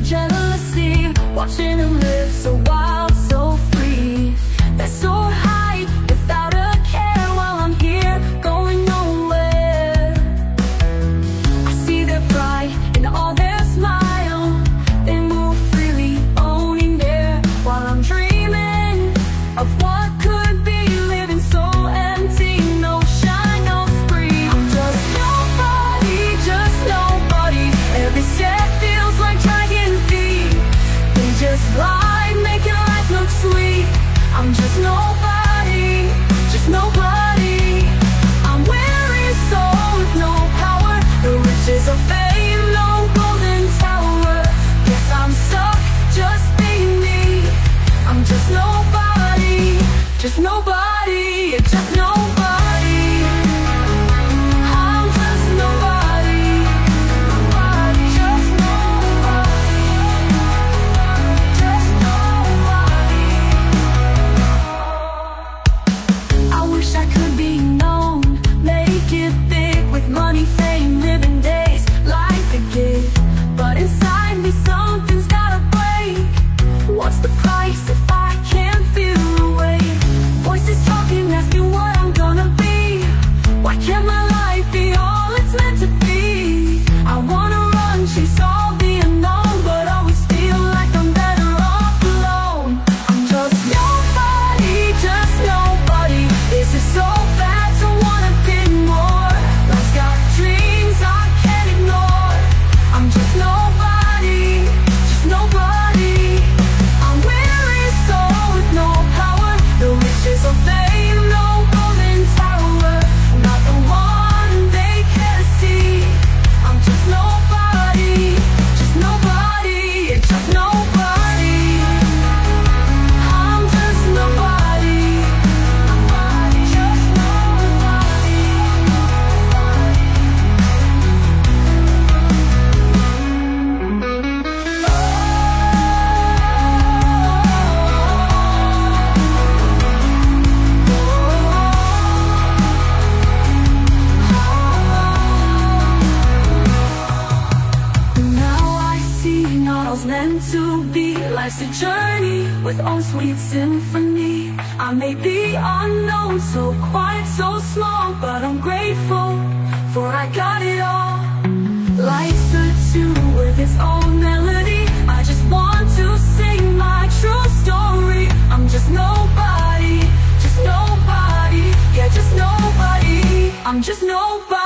jealousy, watching them live so wild, so free. They're so high, without a care, while I'm here, going nowhere. I see their pride in all their smile. They move freely, owning their, while I'm dreaming of what could be, living so empty, no shine, no spree. I'm just nobody, just nobody. Every step feels like dragging feet. They just lie, making life look sweet. I'm just nobody, just nobody. I'm weary soul with no power, the riches of fame, no golden tower. Guess I'm stuck just being me. I'm just nobody, just nobody, just nobody. I'm just nobody, nobody, just nobody, just nobody. I wish I could be known, make it big with money, fame, living days like a gift. But inside me something's gotta break. What's the price if I can't feel the weight? Voices talking, asking what I'm gonna be. Why can't my life be all it's meant to be? I wanna run, chase all the unknown, but always feel like I'm better off alone. I'm just nobody, just nobody. This is so bad to wanna be more. Life's got dreams I can't ignore. I'm just nobody, just nobody. I'm weary soul with no power, the riches of fame, no golden tower. I'm not the one they care to see. I'm just nobody, just nobody, just nobody. I'm just nobody, nobody, just nobody, Now I see not all's meant to be. Life's a journey with own sweet symphony. I may be unknown, so quiet, so small, but I'm grateful for I got it all. Life's a tune with its own melody. I just want to sing my true story. I'm just nobody, yeah, just nobody. I'm just nobody.